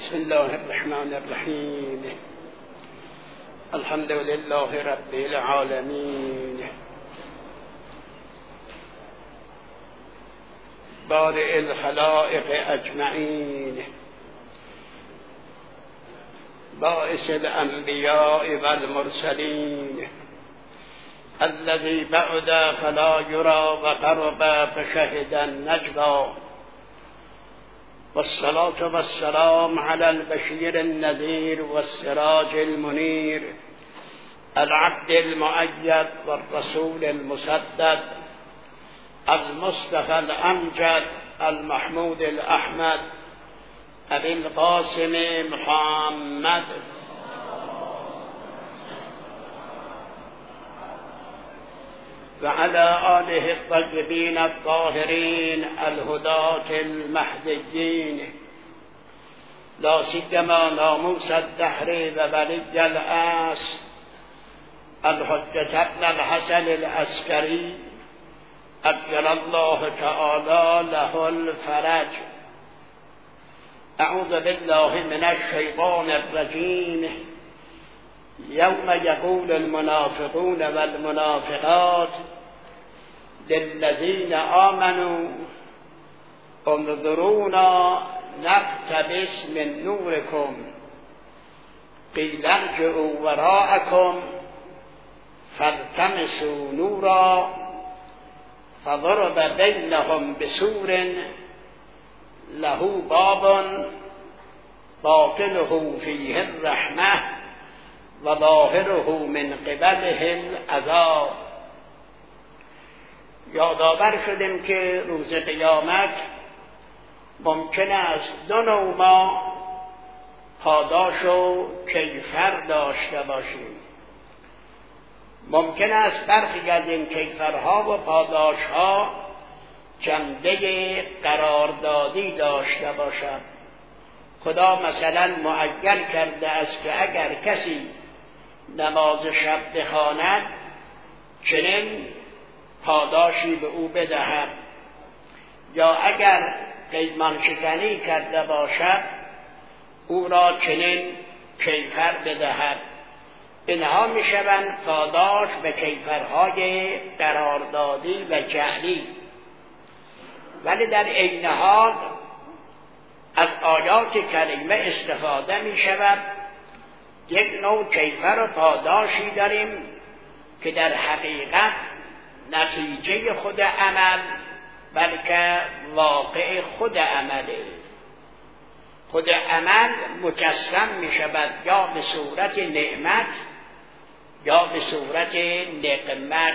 بسم الله الرحمن الرحیم. الحمد لله رب العالمین، بارئ الخلائق اجمعین، باعث الانبیاء والمرسلین، الذي بعد فلا يرى وقرب فشهد النجوى، والصلاة والسلام على البشير النذير والسراج المنير، العبد المؤيد والرسول المسدد، المصطفى الأمجد، المحمود الأحمد، أبي القاسم محمد وعلى آله الطيبين الطاهرين الهداة المهديين، لا سيما ناموس الدهر وولي العصر الحجة ابن الحسن العسكري عجل الله تعالى له الفرج. أعوذ بالله من الشيطان الرجيم. يوم يقول المنافقون والمنافقات للذين آمنوا انظرونا نقتبس من نوركم قيل ارجعوا وراءكم فالتمسوا نورا فضرب بينهم بسور له باب باطنه فيه الرحمة وظاهره من قبله العذاب. یادآور شدیم که روز قیامت ممکن است دو نوع ما پاداش و کیفر داشته باشیم. ممکن است برخی از این کیفرها و پاداشها جنبه قراردادی داشته باشد. خدا مثلا معین کرده است که اگر کسی نماز شب بخواند چنین پاداشی به او بدهد، یا اگر پیمان شکنی کرده باشد او را چنین کیفر بدهد. اینها می شوند پاداش به کیفرهای قراردادی و جعلی. ولی در عین حال از آیات کریمه استفاده می شود. یک نوع کیفر و پاداشی داریم که در حقیقت نتیجه خود عمل بلکه واقع خود عمله. خود عمل مجسم می شود یا به صورت نعمت یا به صورت نقمت.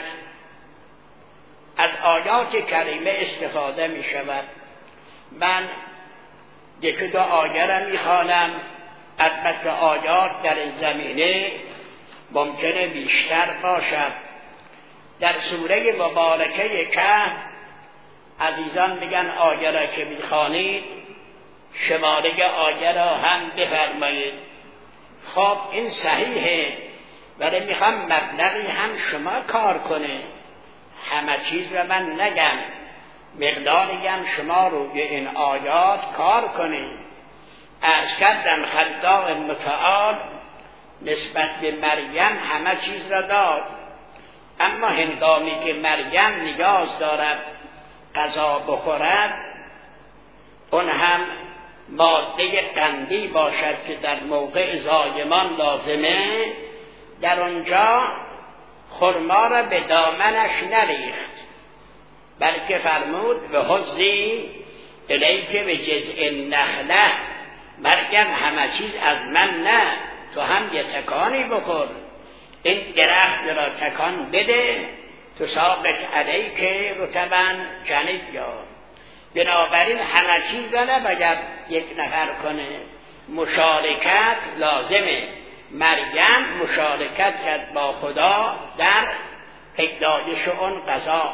از آیات کریمه استفاده می شود. من یکی دو آیه را می خوانم. البته آیات در این زمینه ممکنه بیشتر باشد. در سوره مبارکه کهف عزیزان میگن آیه را که میخوانید شماره آیه را هم بفرمایید. خب این صحیحه، ولی میخوام مبلغی هم شما کار کنه. همه چیز را من نگم، مقداری هم شما روی این آیات کار کنید. از کردم خلاق متعال نسبت به مریم همه چیز را داد، اما هنگامی که مریم نیاز دارد غذا بخورد، اون هم ماده قندی باشد که در موقع زایمان لازمه، در اونجا خرما را به دامنش نریخت، بلکه فرمود به حضی الیک به جذع النخله. مریم همه چیز از من نه، تو هم یه تکانی بکن، این درخت را تکان بده تو ساقط علیک رطبا جنیا. بنابراین همه چیز را نباید یک نفر کنه، مشارکت لازمه. مریم مشارکت کرد با خدا در پیدایش اون غذا.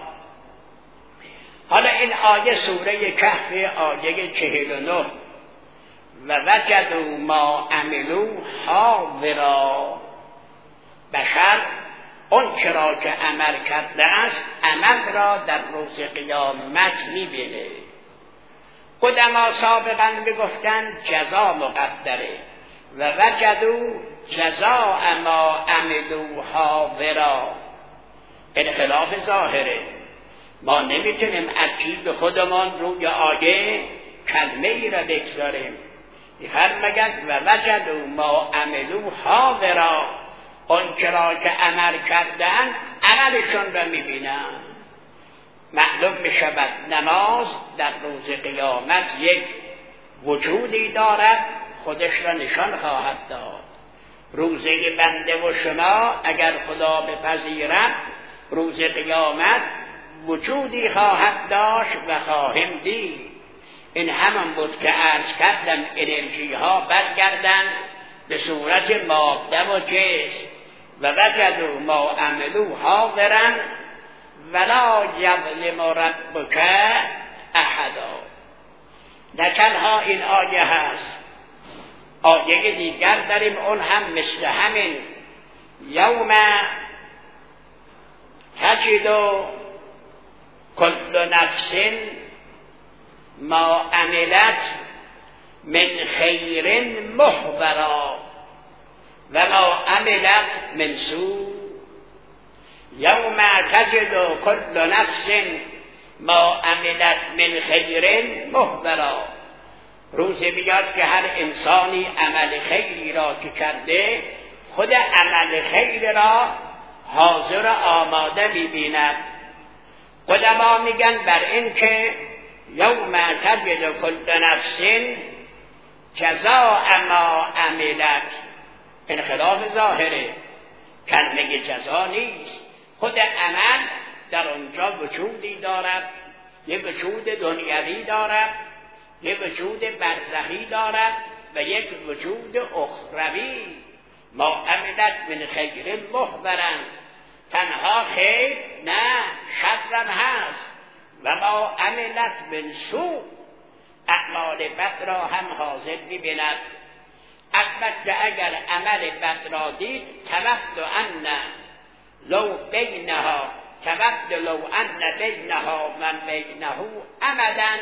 حالا این آیه سوره کهف آیه 49 و وجدوا ما عملوا حاضرا. بشر اون چرا که عمل کرده است عمل را در روز قیامت میبینه. قدما سابقا میگفتن جزا مقدره و وجدوا جزاء ما عملوا حاضرا. این خلاف ظاهره. ما نمیتونیم عجیب خودمان روی آیه کلمه ای را بگذاریم. فرماید و وجدوا ما عملوا حاضرا، اون چرا که عمل کردن عملشون را میبینن. معلوم میشود نماز در روز قیامت یک وجودی دارد، خودش را نشان خواهد داد. روزه بنده و شما اگر خدا بپذیرد روز قیامت وجودی خواهد داشت و خواهیم دید. این همان بود که عرض کردم انرژی ها برگردن به صورت ماده و جسم. و وجدوا ما عملوا حاضرا ولا یظلم ربک احدا. در تنها این آیه هست. آیه دیگر داریم اون هم مثل همین، یوم تجد کل نفس ما عملت من خیر محضرا و ما عملت من سوء. یوم تجد کل نفس ما عملت من خیر محضرا. روزی بیاد که هر انسانی عمل خیری را که کرده خود عمل خیر را حاضر آماده می‌بیند. قدما میگن بر این که یوم تجد کل نفس جزاء ما عملت، این خلاف ظاهره. کلمه جزا نیست. خود عمل در آنجا وجودی دارد، یک وجود دنیوی دارد، یک وجود برزخی دارد و یک وجود اخروی. ما عملت من خیر محضرا، تنها خیر نه، شرم هست. و ما عملت من سوء، اعمال بد را هم حاضر می‌بیند. البته اگر عمل بد را دید تود ان لو ان بینها و بینه امدا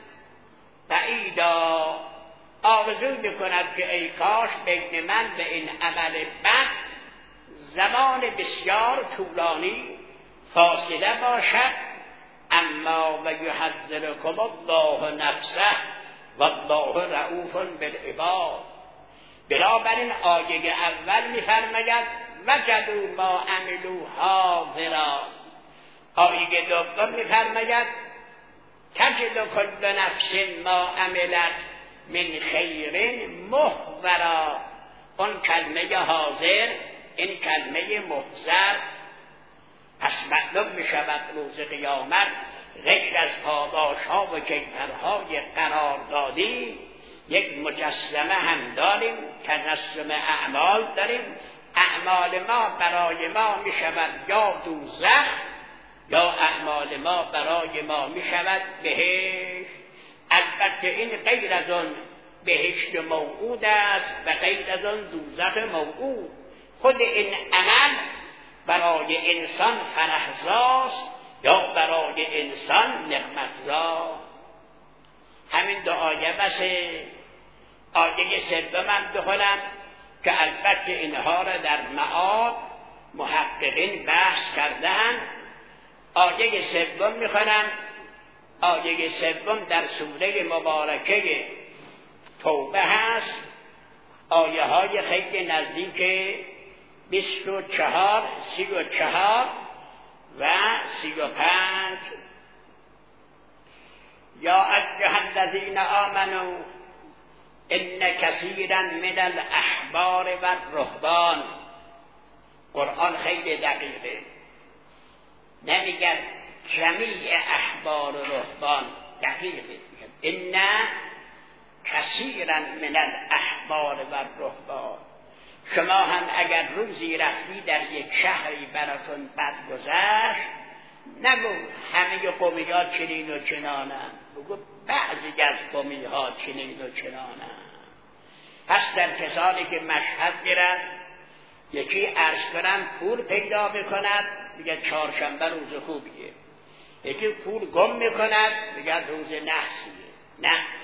بعیدا، آرزو میکند که ای کاش بین من و این عمل بد زمان بسیار طولانی فاصله باشد. اما و یحذرکم الله نفسه والله رؤوف بالعباد. بنابراین آیه اول میفرماید وجدوا ما عملوا حاضرا. آیه دوم میفرماید تجد کل نفس ما عملت من خیر محضرا. اون کلمه حاضر، این کلمه محضر. پس معلوم میشود روز قیامت غیر از پاداش‌ها و کیفرهای قراردادی یک مجسمه هم داریم، تجسم اعمال داریم. اعمال ما برای ما میشود یا دوزخ یا اعمال ما برای ما میشود بهشت. البته این غیر از آن بهشت موعود است و غیر از آن دوزخ موعود. خود این عمل برای انسان فرحزاست یا برای انسان نعمتزا. همین دو آیه بسه. آیه سوم هم بخونم که البته اینها را در معاد محققین بحث کردن. آیه سوم میخونم. آیه سوم در سوره مبارکه توبه هست. آیه های خیلی نزدیک 24 34 و 35. یا ایها الذین آمنوا ان کثیرا من الاحبار و الرهبان. قرآن خیلی دقیقه، نمیگن جمیع احبار و رهبان، دقیقه میگن ان کثیرا من الاحبار و الرهبان. شما هم اگر روزی رفتی در یک شهری براتون بد گذشت، نگو همه قومی‌ها چنین و چنانن، بگو بعضی از قومی‌ها چنین و چنانن. پس در کسانی که مشهد میرن یکی عرض کنن پول پیدا میکند میگه چهارشنبه روز خوبیه، یکی پول گم میکند میگه روز نحسیه. نه،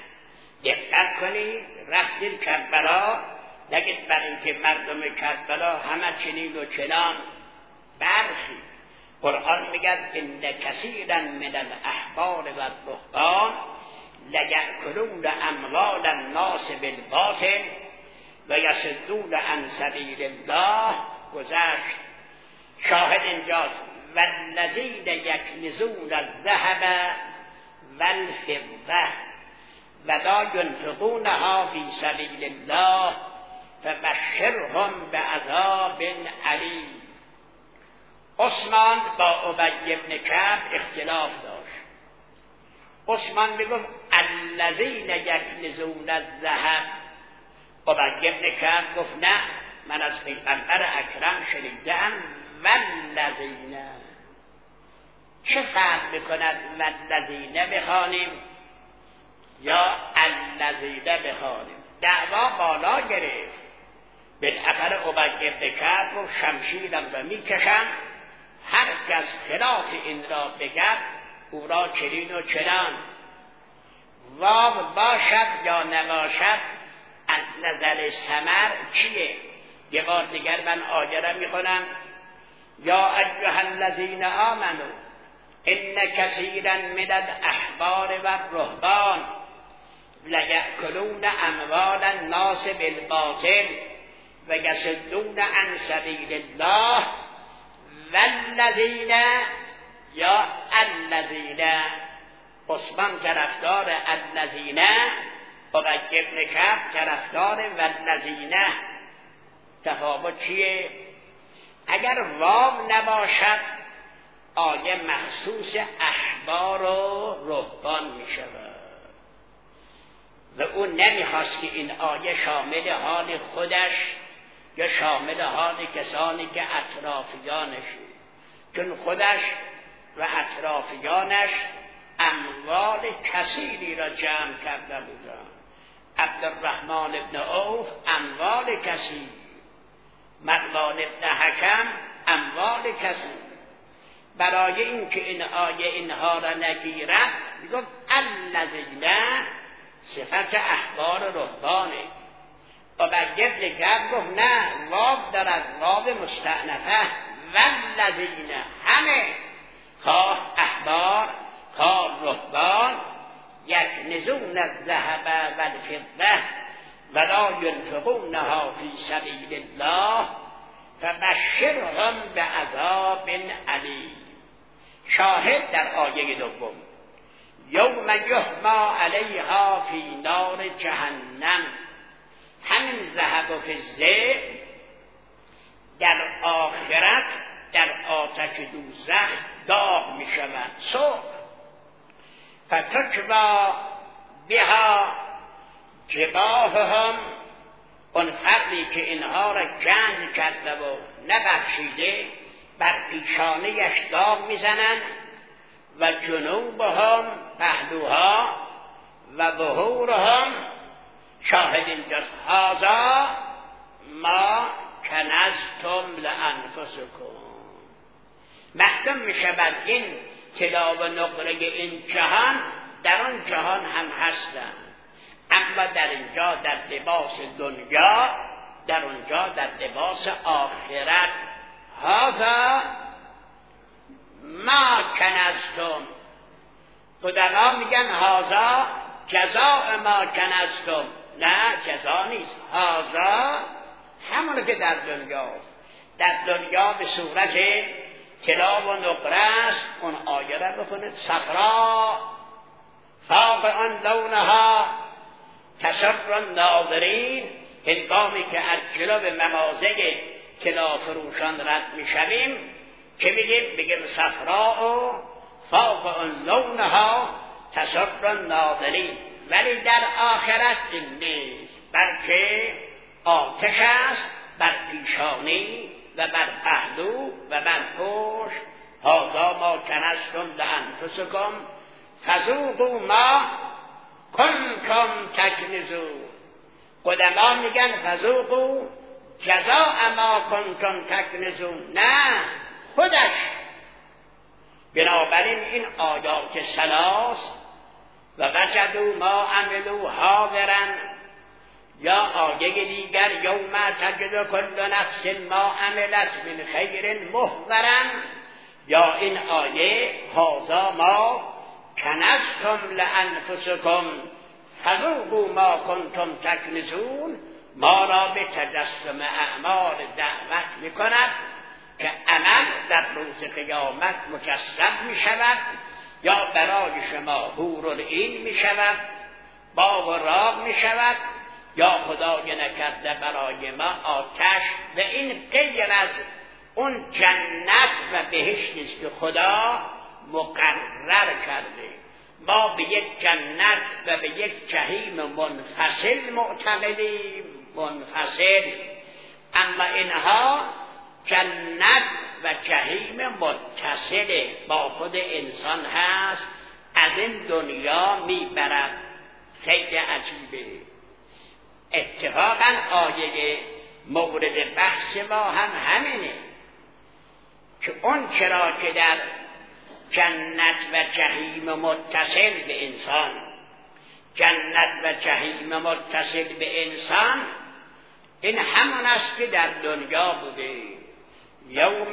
دقت کنید رفتید کربلا، نگید برای اینکه مردم کربلا همه چنین و چنان. برخی قرآن میگه ان کثیرا من الاحبار و الرهبان لیأکلون اموال الناس بالباطل و یصدون عن سبیل الله. گذشت. شاهد اینجاست والذین یکنزون الذهب والفضة ولا ينفقونها فی سبیل الله فبشرهم بعذاب علیم. عثمان با ابی بن کعب اختلاف داشت. عثمان میگفت الذین یکنزون الذهب، ابی بن کعب گفت نه، من از پیغمبر اکرم شنیدم والذین. چه فرق میکند والذین بخوانیم یا الذین بخوانیم؟ دعوا بالا گرفت. بالاخره ابی بن کعب گفت شمشیرم را میکشم، هر کس خلاف این را بگد او را چنین و چنان. واو باشد یا نباشد از نظر ثمر چیه؟ یه بار دیگر من آیه را میخونم. یا ایها الذین آمنوا ان کثیرا من الاحبار و الرهبان لیأکلون اموال الناس بالباطل و یصدون عن سبیل الله والذین یا الذین. عثمان طرفدار الذین، ابی بن کعب طرفدار والذین. تفاوت چیه؟ اگر واو نباشد آیه مخصوص احبار و رهبان می شود و او نمیخواست که این آیه شامل حال خودش یا شامل حال کسانی که اطرافیانش، چون خودش و اطرافیانش اموال کثیری را جمع کرده بودند. عبدالرحمن ابن عوف اموال کثیر، مروان ابن حکم اموال کثیر. برای اینکه این آیه اینها را نگیرد میگفت الذین صفت احبار و رهبانه. و بعد کعب گفت نه، واو دارد، واو مستأنفه. والذین همه، خواه احبار خواه رهبان، یکنزون الذهب والفضة ولا ينفقونها فی سبیل الله فبشرهم بعذاب علیم. شاهد در آیه دوم یوم یحما علیها فی نار جهنم. همین ذهب و فضه در آخرت در آتش دوزخ داغ می شود. سرخ. فتکوا بها جباههم، اون فقری که اینها را گنج کرده و نبخشیده بر پیشانیش داغ میزنند. و جنوبهم، پهلوها، و ظهورهم. شاهد اینجاست هذا ما کنزتم لانفسکم. محکم میشه بر این طلا و نقره این جهان در آن جهان هم هستند، اما در اینجا در لباس دنیا، در اونجا در لباس آخرت. هذا ما کنزتم. خداوند میگن هذا جزاء ما کنزتم. نه، جزا نیست. هذا همونه که در دنیاست. در دنیا به صورت طلا و نقره است. اون آیه را بخونید. صفرا فوق آن لونها تسر الناظرین. هنگامی که از جلو به ممازه طلا فروشان رد میشویم که بگیم صفرا و فوق آن لونها تسر الناظرین. ولی در آخرت این نیست، بلکه آتش است بر پیشانی و بر پهلو و بر پشت. هذا ما کنزتم لانفسکم فذوقوا ما کنتم تکنزون. قدما میگن فذوقوا جزاء ما کنتم تکنزون، نه خودش. بنابراین این آیات ثلاث و وجدوا ما عملوا حاضرا، یا آیه دیگر یوم تجد کل نفس ما عملت من خیر محضرا، یا این آیه هذا ما کنزتم لانفسکم فذوقوا ما کنتم تکنزون، ما را به تجسم اعمال دعوت میکند که عمل در روز قیامت مجسم می شود، یا برای شما حورالعین می شود، باغ و راغ می شود، یا خدای نکرده برای ما آتش. و این غیر از اون جنت و بهشتی است که خدا مقرر کرده. ما به یک جنت و به یک جهیم منفصل معتقدیم، منفصل، اما اینها جنت و جهیم متصل با خود انسان هست، از این دنیا میبرد. خیلی عجیبه. اتفاقا آیه مورد بحث ما هم همینه که اون چرا که در جنت و جهیم متصل به انسان، جنت و جهیم متصل به انسان، این همون است که در دنیا بوده. یوم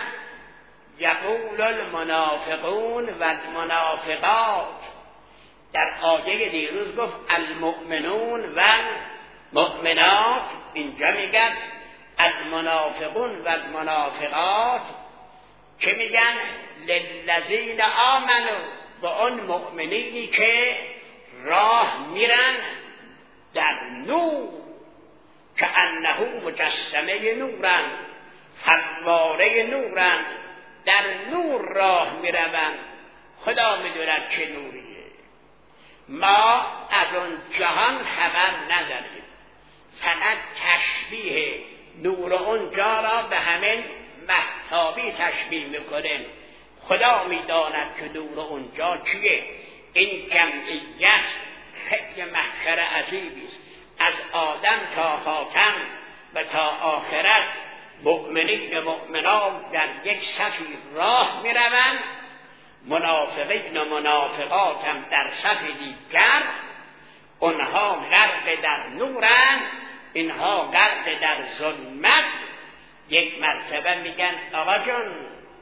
یقول المنافقون و المنافقات، در آیه دیروز گفت المؤمنون و المؤمنات، اینجا میگن المنافقون و المنافقات، که میگن للذین آمنوا، به اون مؤمنینی که راه میرن در نور، که انه مجسمه نورن، فواره نورن، در نور راه میروند. خدا میدوند چه نوریه. ما از اون جهان خبر نداریم، فقط تشبیه نور اونجا را به همین مهتابی تشبیه میکنیم. خدا میداند که نور اونجا چیه. این جمعیت خیلی محشر عجیبی است. از آدم تا خاتم و تا آخرت مؤمنین و مؤمنات در یک صفی راه می روند، منافقین و منافقات هم در صف دیگر. اونها غرق در نورند، اینها غرق در ظلمت. یک مرتبه میگن آقا جون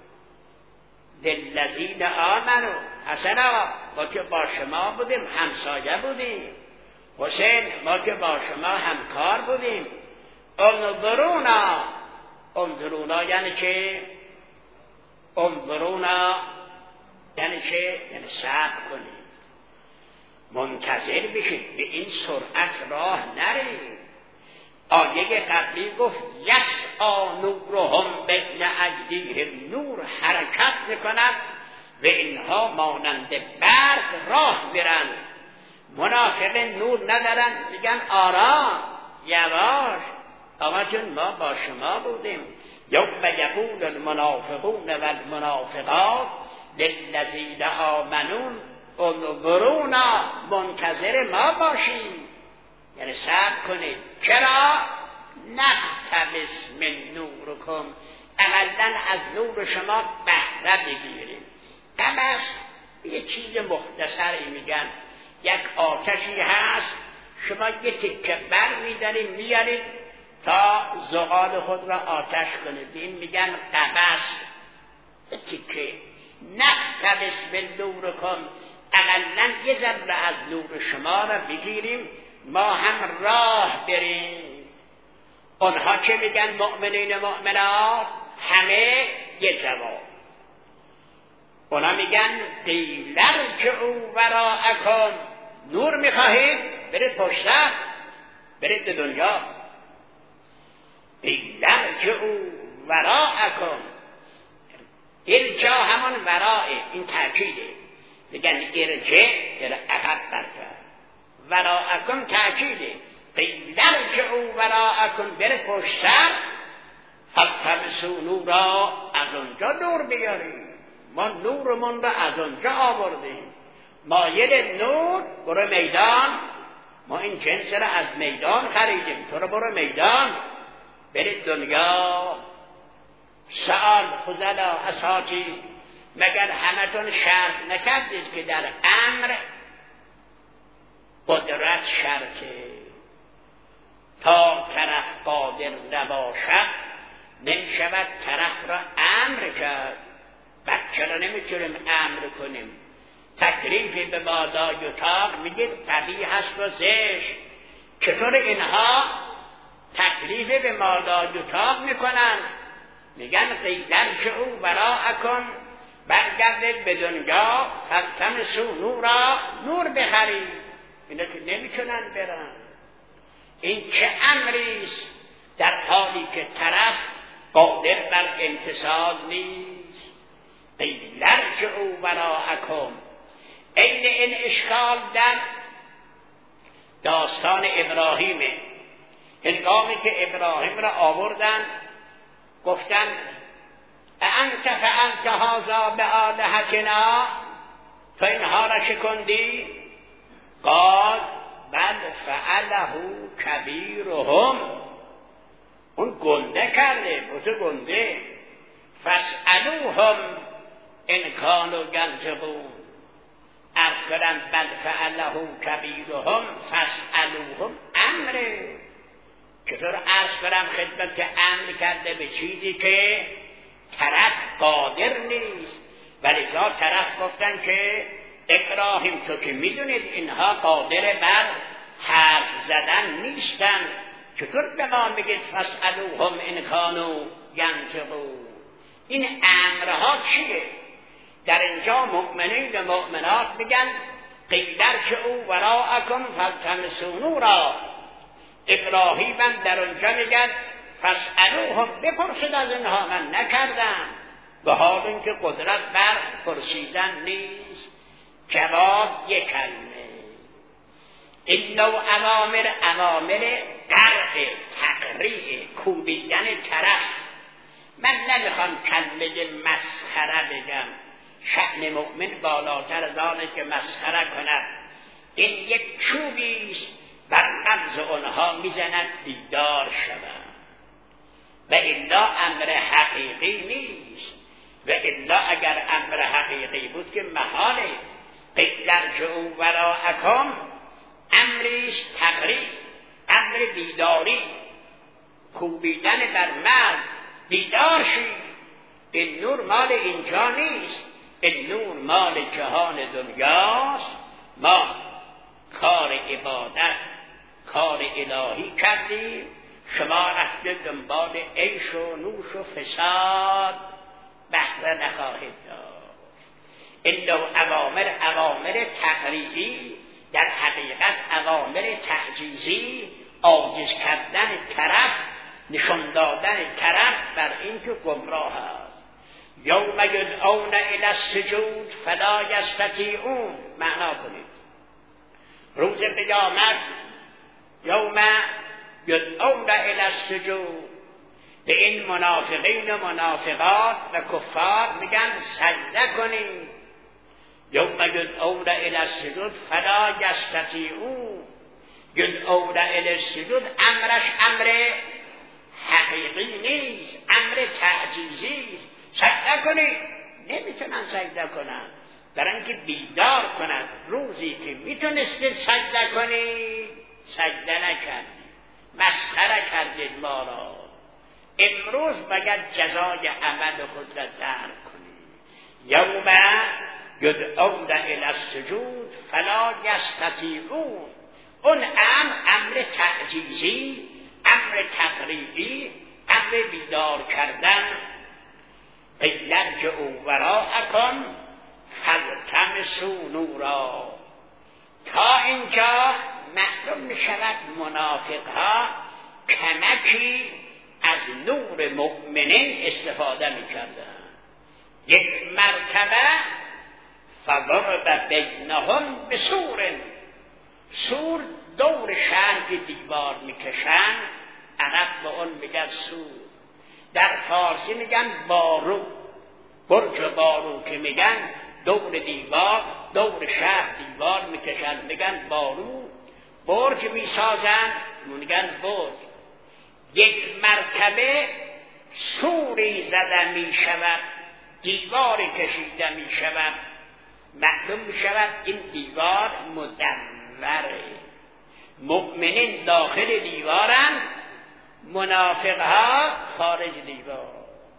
للذین آمنوا، حسن آقا ما که با شما بودیم همسایه بودیم، حسین ما که با شما همکار بودیم، انظرونا، انظرونا یعنی چه؟ انظرونا یعنی چه؟ یعنی صبر کنید، منتظر بشید، به این سرعت راه نرید. آیه قبلی گفت یسعی نورهم بین ایدیهم، نور حرکت میکند و اینها مانند برق راه میرن. منافق نور ندارن، میگن آرام یواش، آقا جون ما با شما بودیم. یوم یقول المنافقون و المنافقات للذین آمنوا انظرونا، منتظر ما باشید، یعنی صبر کنید. چرا؟ نقتبس من نورکم، اقلن از نور شما بهره بگیریم. قبس یه چیز مختصری میگن، یک آتشی هست، شما یه تکه بر میدارید میارید تا زغال خود را آتش کنید، این میگن قبس. تکه نقتبس من نورکم، اقلن یه ذره از نور شما را بگیریم ما هم راه بریم. اونها چه میگن؟ مؤمنین و مؤمنات همه یه جواب. اونا میگن قیل ارجعوا وراءکم، نور میخواهید برید پشت، برید به دنیا. قیل ارجعوا وراءکم، ارجاع همون وراء، این تأکیده. میگن ارجع در عقب برگرد، وراءکم تأکیده. قیل ارجعوا وراءکم، برید پشت، فالتمسوا نورا، از اونجا نور بیاریم. ما نورمون را از اونجا آوردیم. مایل نور، برو میدان، ما این جنس را از میدان خریدیم، تو رو برو میدان، برید دنیا. سآل خزلا اساتی، مگر همتون شرط نکردید که در امر قدرت شرطه. تا طرف قادر نباشد نمیشود طرف را امر کرد. بچه را نمیتونیم امر کنیم. تکلیفی به مادر یطاق میگه قبیح هست و زشت. چطور اینها تکلیف به مادر یطاق میکنن؟ میگن قیدر که او براءکم، برگردید به دنیا فالتمسوا نورا، نور بخرید. اینا که نمیتونن برن. این چه امریست در حالی که طرف قادر بر امتثال نیست؟ قیدر که او براءکم. این اشکال در داستان ابراهیمه. هنگامی که ابراهیم را آوردن گفتن انت فعلت هذا بآلهتنا، تو اینها را شکندی؟ قال بل فعله کبیرهم، اون گنده کرده، بوده گنده. فاسألوهم ان کانوا ینطقون. عرض کردن بل فعله کبیرهم فاسألوهم امره. چطور عرض کنم خدمت که امر کرده به چیزی که طرف قادر نیست؟ ولذا طرف گفتن که ابراهیم تو که میدونید اینها قادر بر حرف زدن نیستن، چطور به ما میگید فاسألوهم ان کانوا ینطقون؟ این امرها چیه؟ در اینجا مؤمنین و مؤمنات میگن قیدر که او وراءکم فالتمسوا نورا. ابراهیم هم در اونجا میگن فاسألوهم، بپرسید از اینها، من نکردم. به حال اینکه قدرت بر پرسیدن نیست. جواب یک کلمه. این نوع اوامر قرع، تقریع، کوبیدن طرف. من نمیخوام کلمه مسخره بگم، شأن مؤمن بالاتر از آنه که مسخره کند. این یک چوبیست بر نبض آنها میزنند بیدار شوند. و الا امر حقیقی نیست. و الا اگر امر حقیقی بود که محاله. قیدر جعوا وراءکم امریش تقریب، امر بیداری، کوبیدن بر مرد. بیدار شید، این نور مال اینجا نیست، این نور مال جهان دنیاست. ما کار عبادت، کار الهی کردیم، شما رفته دنبال عیش و نوش و فساد، بهره نخواهید داشت. این اوامر تقریبی در حقیقت اوامر تعجیزی، عاجز کردن طرف، نشان دادن طرف بر این که گمراه است. یوم یدعون الی السجود فلا یستطیعون. معنا کنید روز قیامت یوم یدعون الی السجود، به این منافقین و منافقات و کفار میگن سجده کنید. یوم یدعون الی السجود فلا یستطیعون. یدعون الی السجود امرش امر حقیقی نیست، امر تعجیزی است. سجده کنید، نمیتونن سجده کنن، برای اینکه بیدار کنن. روزی که میتونستید سجده کنید سجده نکردید، مسخره کردید ما را. امروز باید جزای عمل خود را درک کنید. یوم یدعون الی السجود فلا یستطیعون. اون امر تعجیزی، امر تقریبی، امر بیدار کردن. قیل ارجعوا وراءکم فالتمسوا نورا. تا اینجا معلوم میشود منافقها کمکی از نور مؤمنین استفاده میکردن. یک مرتبه فضرب بینهم بسور، سور دور شهر دیوار میکشن، عرب به اون میگن سور. در فارسی میگن بارو، برج بارو که میگن دور دیوار، دور شهر دیوار میکشن میگن بارو. برج میسازن میگن برج. یک مرتبه سوری زده میشود، دیواری کشیده میشود، معلوم میشود این دیوار مدمر منوره. مؤمنین داخل دیوارن، منافقها خارج دیوار.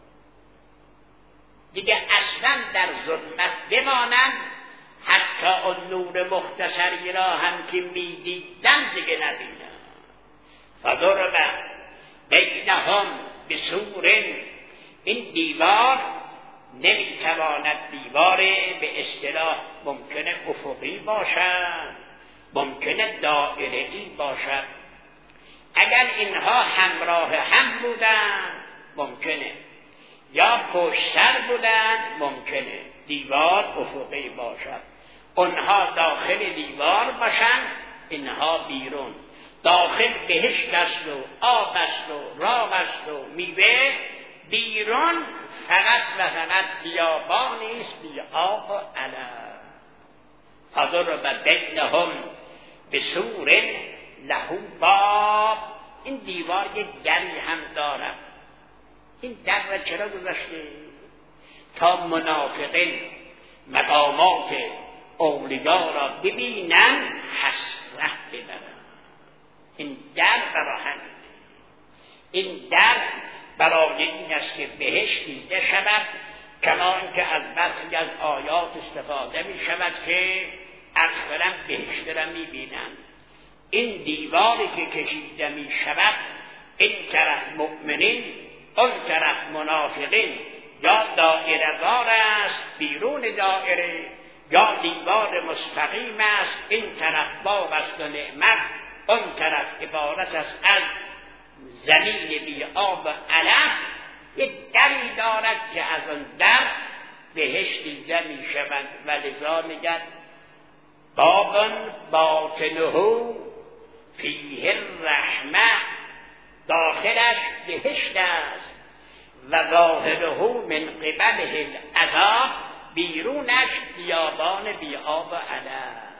دیگه اصلا در ظلمت بمانند، حتی اون نور مختصری را هم که میدیدن دیگه نبینن. فضرب بینهم بسور، این دیوار نمیتواند دیوار به اصطلاح ممکنه افقی باشد، ممکنه دائره‌ای باشد. اگر اینها همراه هم بودن ممکنه، یا پشت سر بودن ممکنه دیوار افقی باشد. اونها داخل دیوار باشن، اینها بیرون. داخل بهشت است و آب است و راغ است و میوه، بیرون فقط و فقط بیابانی است بی آب و علف. فضرب بینهم بسور له باب، این دیوار یک دری هم دارد. این در را چرا گذاشته؟ تا منافقین مقامات اولیا را ببینن، حسرت ببرن. این در برای همین، این در برای این است که بهشت دیده شود، کما اینکه از بعضی از آیات استفاده می شود که اکثرا بهشت را می بینن. این دیواری که کشیده می شود، این طرف مؤمنین، اون طرف منافقین، یا دایره وار است بیرون دایره، یا دیوار مستقیم است، این طرف باغ است و نعمت، اون طرف عبارت است از زمین بی آب و علف. یک دری دارد که از اون در بهشت دیده می شود و لذا میگن باب باطنه فیه الرحمه، داخلش بهشت است و ظاهره من قبله العذاب، بیرونش بیابان بی آب و علف.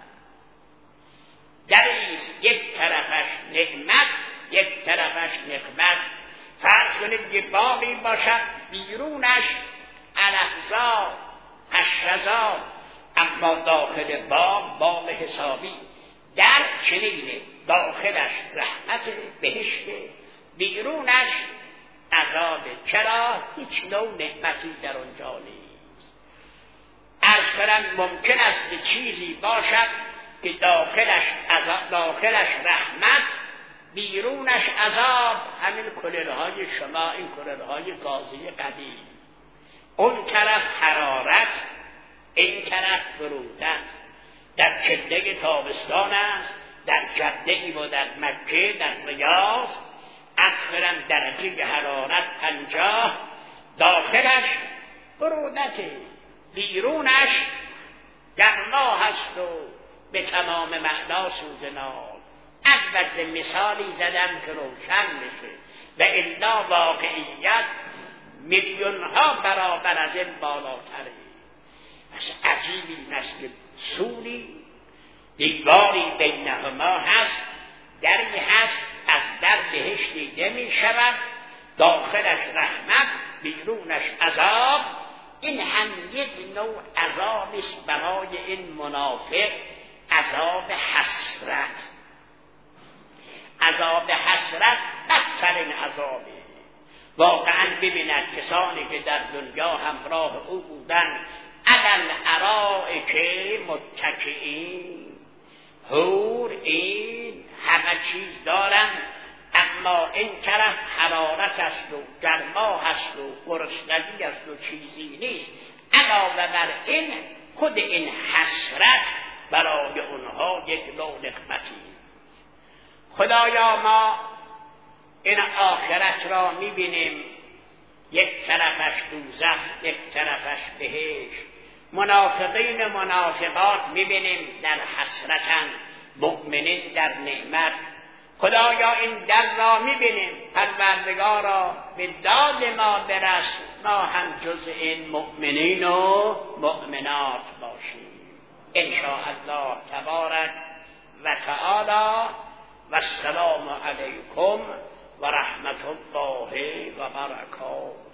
دریست یک طرفش نعمت، یک طرفش نقمت. فرض کنید که باغی باشد، بیرونش علفزار حشرزار، اما داخل باغ حسابی. در چنینه، داخلش رحمت بهشت، بیرونش عذاب. چرا؟ هیچ نوع نعمتی در اونجا نیست. عرض کنم ممکن است که چیزی باشد که داخلش رحمت، بیرونش عذاب. همین کولرهای شما، این کولرهای گازی قدیم، اون طرف حرارت، این طرف برودت. در چله تابستان است، در جده‌ای و در مکه، در ریاض، اکثرا درجه حرارت 50، داخلش برودته، بیرونش گرما هست و به تمام معنا سوزناک. البته مثالی زدم که روشن بشه، و الا واقعیت میلیون ها برابر از این بالاتره. پس عجیبی است که سوری دیواری بینهما هست، دری هست، از در بهشت دیده می شود، داخلش رحمت، بیرونش عذاب. این هم یک نوع عذاب است برای این منافق، عذاب حسرت. عذاب حسرت بدترین عذابه. واقعا ببیند کسانی که در دنیا همراه او بودن، علی الارائک متکئین، حور این همه چیز دارن، اما این طرف حرارت است و گرما هست و گرسنگی است و چیزی نیست. علاوه بر این، خود این حسرت برای اونها یک نوع نقمتی. خدایا ما این آخرت را میبینیم، یک طرفش دوزخ، یک طرفش بهشت. منافقین منافقات میبینیم در حسرتن، مؤمنین در نعمت. خدایا این در را میبینیم، پروردگارا به داد ما برس، ما هم جز این مؤمنین و مؤمنات باشیم انشاءالله تبارک و تعالی. و السلام علیکم و رحمت الله و برکاته.